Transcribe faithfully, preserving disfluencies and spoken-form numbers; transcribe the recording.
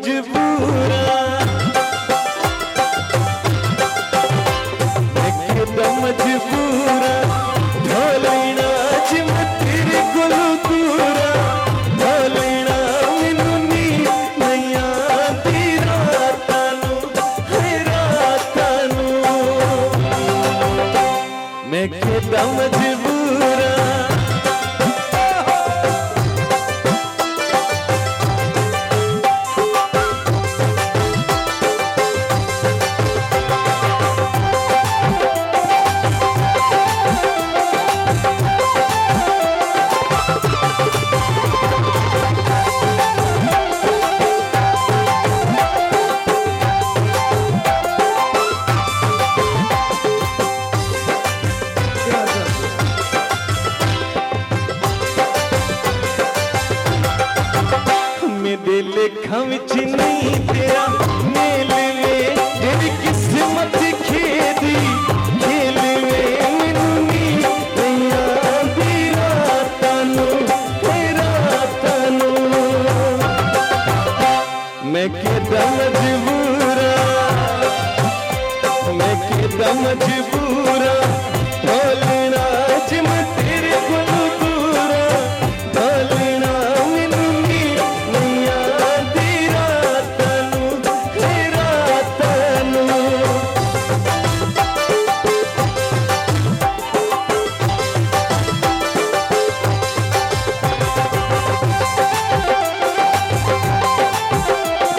मजबूरा मैं केदा मजबूरा ढोलना च मैं तेरे कोलों दूरा ढोलना मैनू नी नहीं आंदी रातां नूं है रातां नूं मैं केदा मजबूरा मेरे लेखा विच नहीं तेरा मेल वे तेरी किस्मत खेदी खेल वे मैनू नी नहीं आंदी रातां नूं है रातां नूं मैं केदा मजबूरा मैं केदा मजबूरा ढोलना च मैं तेरे